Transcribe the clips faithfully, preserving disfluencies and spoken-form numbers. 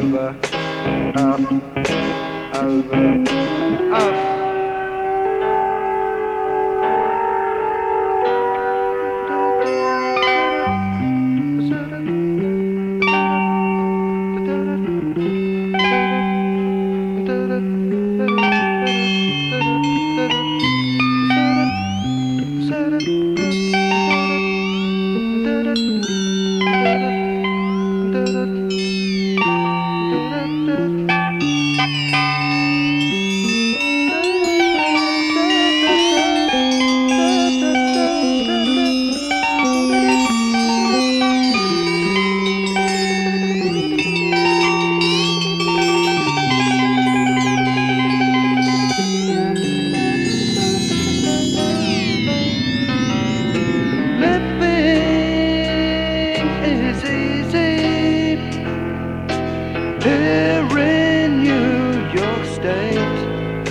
over, up, over, up. Here in New York State,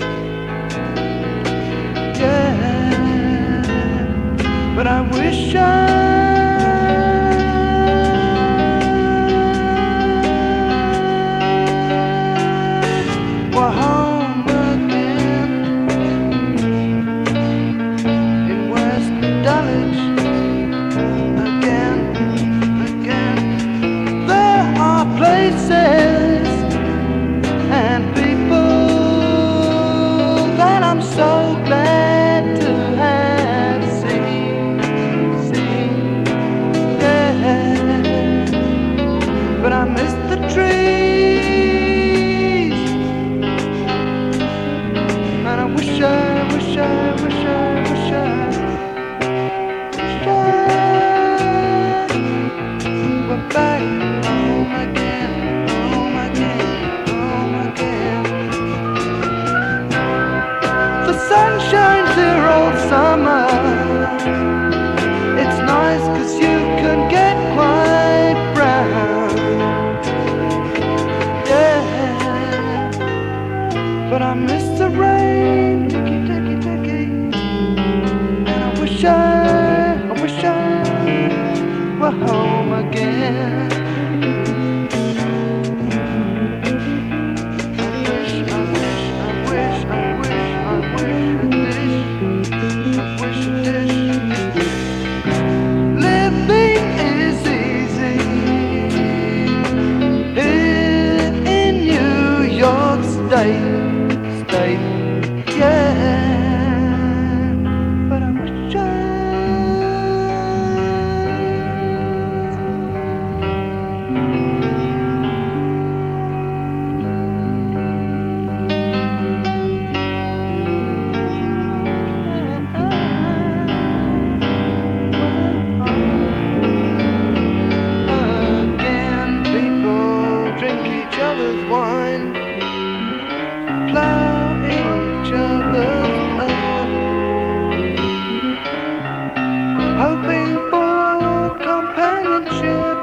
yeah, but I wish I were home again in West Dulwich again, again. There are places and people that I'm so glad to have seen, seen, yeah. But I miss the trees, and I wish I, wish I, wish I, wish I, wish I were back home again, home again, home again. The sun shines here all summer. It's nice 'cause you can get quite brown, yeah. But I miss the rain, ticky, ticky, ticky. And I wish I, I wish I were home again. State, state, yeah, but I wish I again, people drink each other's wine, plow each other's earth, hoping for companionship,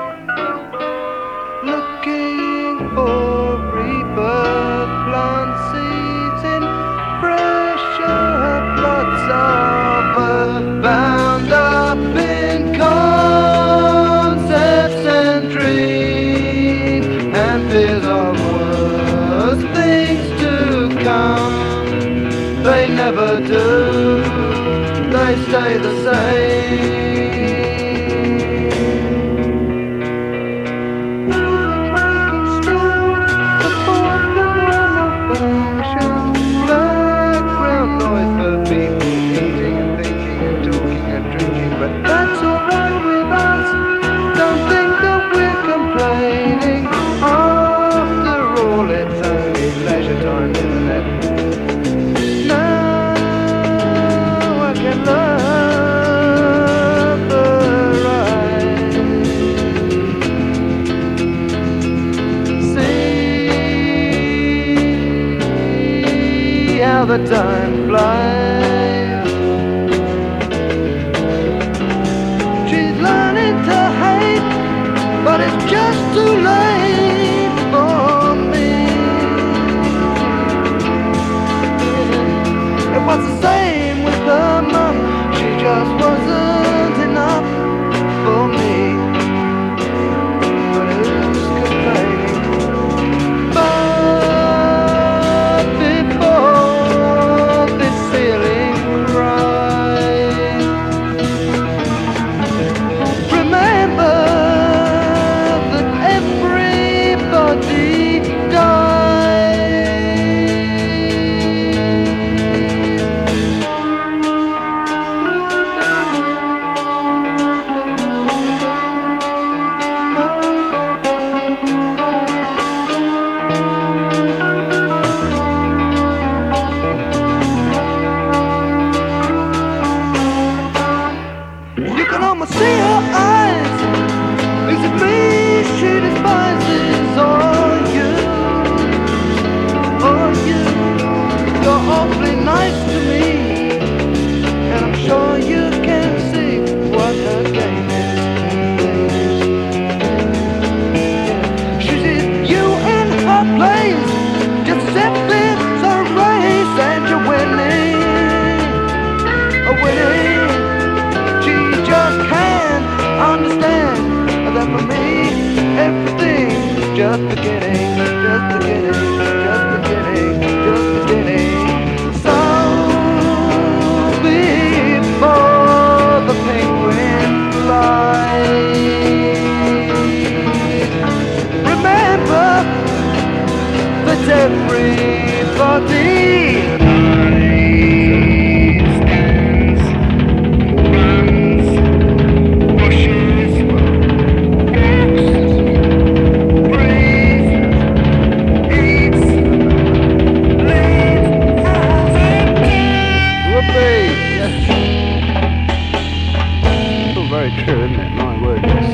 looking for rebirth, plant seeds in pressure plots of earth, bound up in concepts and dreams and fears of worse things to come. They never do, they stay the same. The fourth of function, background noise for people eating and thinking and talking and drinking, but that's alright with us. Don't think that we're complaining. After all, it's only leisure time, isn't it? Love the ride. See how the time flies. She's learning to hate, but it's just too late for me. It was the same with her mum. She just wasn't enough for me. But who's complaining? Everything's just beginning, just beginning, just beginning, just beginning. So before the penguins fly, remember that everybody very true, isn't it? My word, yes.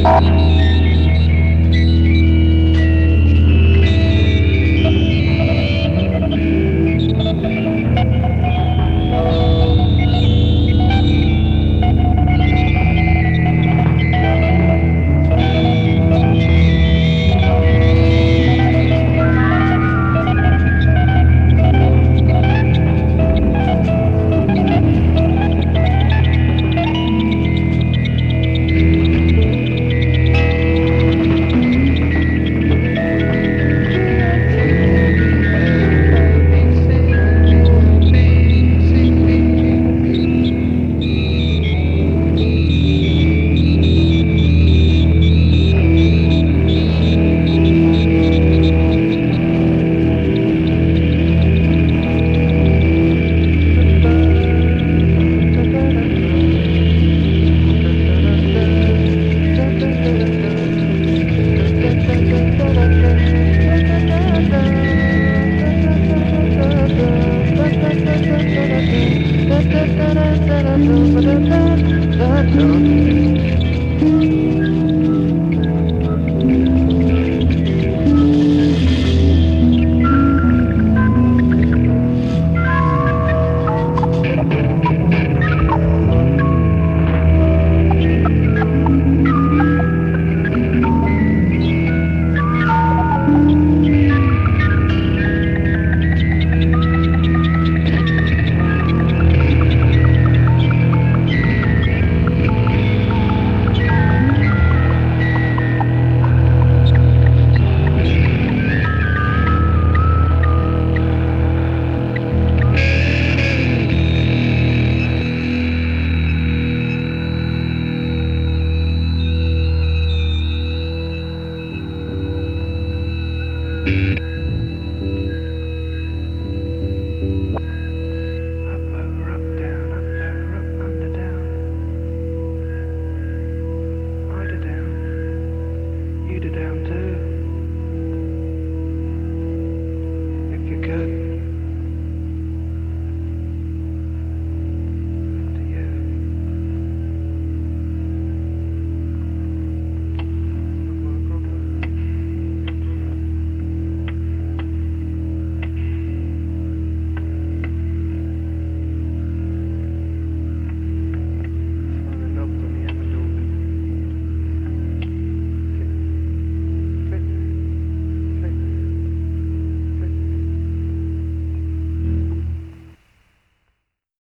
Everybody sing me, sing me.